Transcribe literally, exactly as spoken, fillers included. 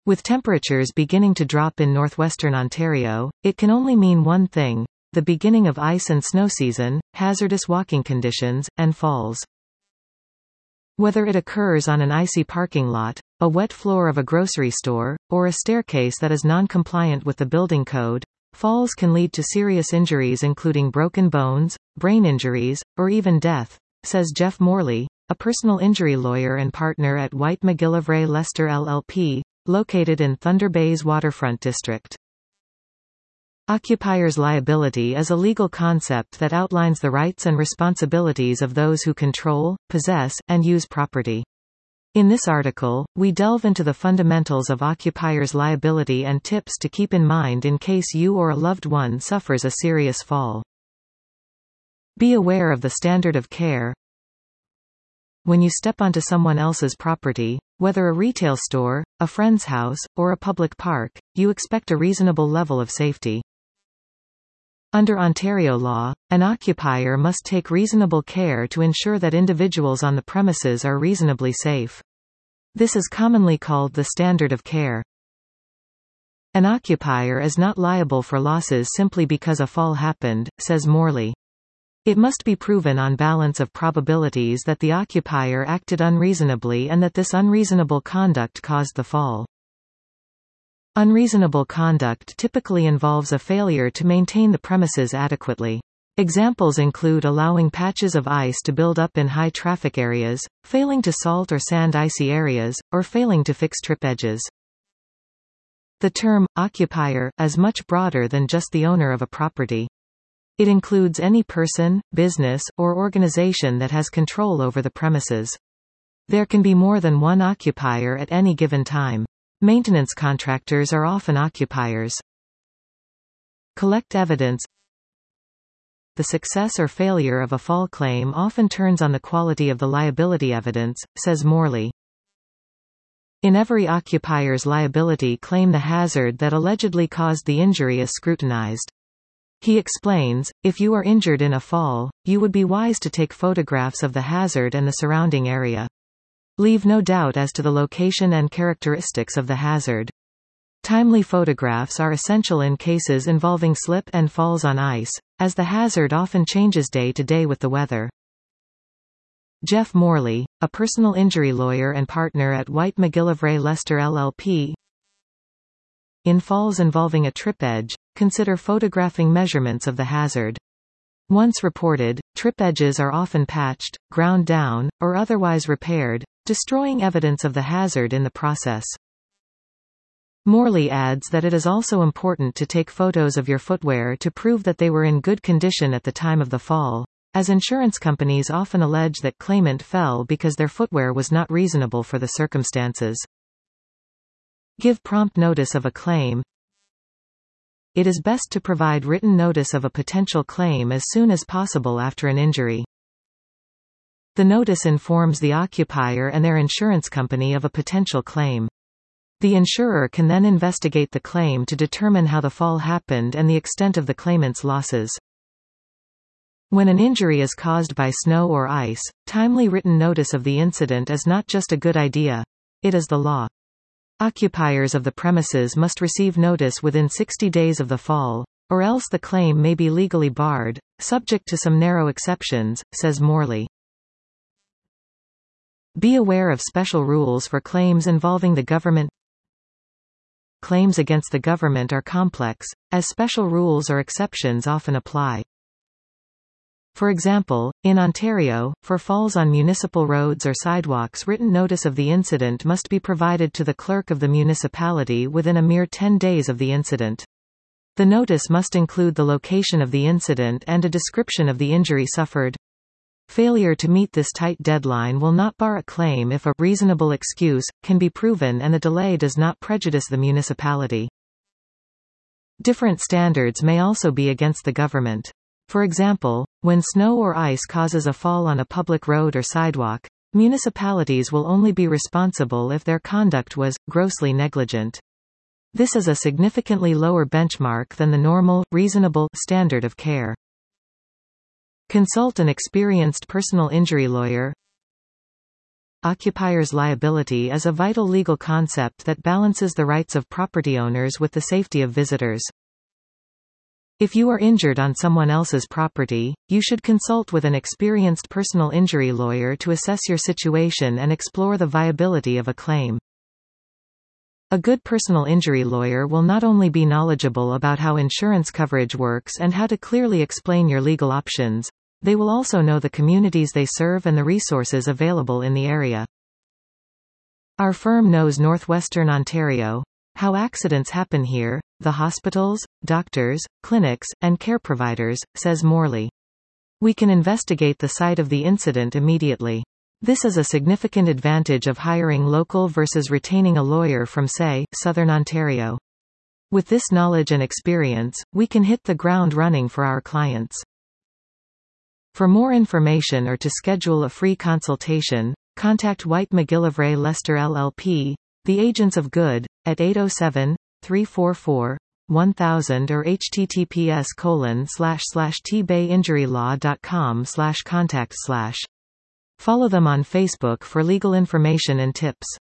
With temperatures beginning to drop in northwestern Ontario, it can only mean one thing: the beginning of ice and snow season, hazardous walking conditions, and falls. Whether it occurs on an icy parking lot, a wet floor of a grocery store, or a staircase that is non-compliant with the building code, falls can lead to serious injuries including broken bones, brain injuries, or even death, says Jeff Morley, a personal injury lawyer and partner at White McGillivray Lester L L P, located in Thunder Bay's waterfront district. Occupier's liability is a legal concept that outlines the rights and responsibilities of those who control, possess, and use property. In this article, we delve into the fundamentals of occupier's liability and tips to keep in mind in case you or a loved one suffers a serious fall. Be aware of the standard of care. When you step onto someone else's property, whether a retail store, a friend's house, or a public park, you expect a reasonable level of safety. Under Ontario law, an occupier must take reasonable care to ensure that individuals on the premises are reasonably safe. This is commonly called the standard of care. An occupier is not liable for losses simply because a fall happened, says Morley. It must be proven on balance of probabilities that the occupier acted unreasonably and that this unreasonable conduct caused the fall. Unreasonable conduct typically involves a failure to maintain the premises adequately. Examples include allowing patches of ice to build up in high traffic areas, failing to salt or sand icy areas, or failing to fix trip edges. The term occupier is much broader than just the owner of a property. It includes any person, business, or organization that has control over the premises. There can be more than one occupier at any given time. Maintenance contractors are often occupiers. Collect evidence. The success or failure of a fall claim often turns on the quality of the liability evidence, says Morley. In every occupier's liability claim, the hazard that allegedly caused the injury is scrutinized. He explains, if you are injured in a fall, you would be wise to take photographs of the hazard and the surrounding area. Leave no doubt as to the location and characteristics of the hazard. Timely photographs are essential in cases involving slip and falls on ice, as the hazard often changes day to day with the weather. Jeff Morley, a personal injury lawyer and partner at White McGillivray Lester L L P. In falls involving a trip edge, consider photographing measurements of the hazard. Once reported, trip edges are often patched, ground down, or otherwise repaired, destroying evidence of the hazard in the process. Morley adds that it is also important to take photos of your footwear to prove that they were in good condition at the time of the fall, as insurance companies often allege that claimant fell because their footwear was not reasonable for the circumstances. Give prompt notice of a claim. It is best to provide written notice of a potential claim as soon as possible after an injury. The notice informs the occupier and their insurance company of a potential claim. The insurer can then investigate the claim to determine how the fall happened and the extent of the claimant's losses. When an injury is caused by snow or ice, timely written notice of the incident is not just a good idea, it is the law. Occupiers of the premises must receive notice within sixty days of the fall, or else the claim may be legally barred, subject to some narrow exceptions, says Morley. Be aware of special rules for claims involving the government. Claims against the government are complex, as special rules or exceptions often apply. For example, in Ontario, for falls on municipal roads or sidewalks, written notice of the incident must be provided to the clerk of the municipality within a mere ten days of the incident. The notice must include the location of the incident and a description of the injury suffered. Failure to meet this tight deadline will not bar a claim if a reasonable excuse can be proven and the delay does not prejudice the municipality. Different standards may also be against the government. For example, when snow or ice causes a fall on a public road or sidewalk, municipalities will only be responsible if their conduct was grossly negligent. This is a significantly lower benchmark than the normal, reasonable standard of care. Consult an experienced personal injury lawyer. Occupier's liability is a vital legal concept that balances the rights of property owners with the safety of visitors. If you are injured on someone else's property, you should consult with an experienced personal injury lawyer to assess your situation and explore the viability of a claim. A good personal injury lawyer will not only be knowledgeable about how insurance coverage works and how to clearly explain your legal options, they will also know the communities they serve and the resources available in the area. Our firm knows Northwestern Ontario, how accidents happen here, the hospitals, doctors, clinics, and care providers, says Morley. We can investigate the site of the incident immediately. This is a significant advantage of hiring local versus retaining a lawyer from, say, Southern Ontario. With this knowledge and experience, we can hit the ground running for our clients. For more information or to schedule a free consultation, contact White McGillivray Lester L L P, the Agents of Good, at eight oh seven, three four four, one thousand or https colon slash slash tbayinjurylaw dot com slash contact slash. Follow them on Facebook for legal information and tips.